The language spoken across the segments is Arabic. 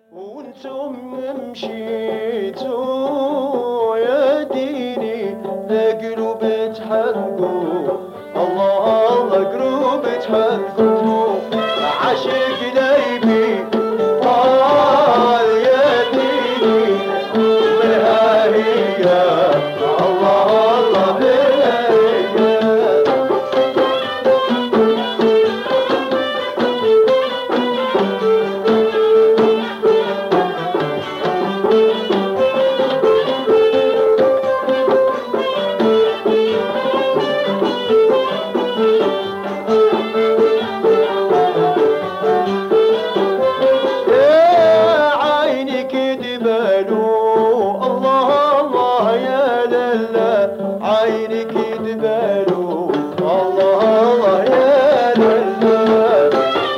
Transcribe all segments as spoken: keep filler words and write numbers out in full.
وانتم مشيتوا يا ديني لقلوب تحنقوا، الله الله قلوب تحنقوا عاشق ليبي قال يا ديني منها هي، الله الله منها هي. عينك دبالو الله الله يا لله.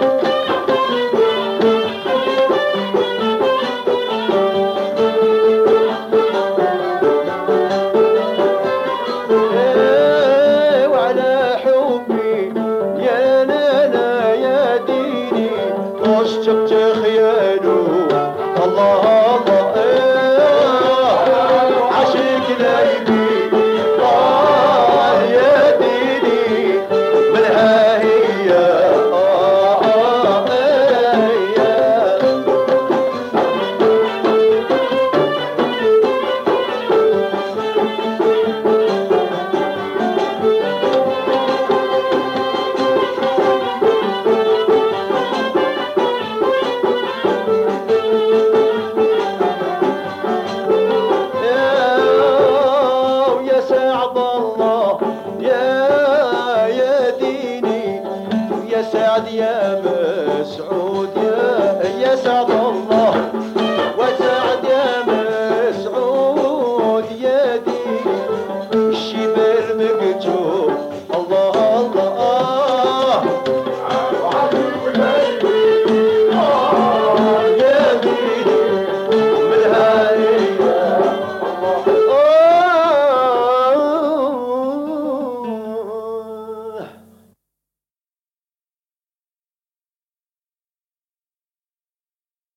ايه وعلى حبي يا لالا يا ديني واشتقت خيالو الله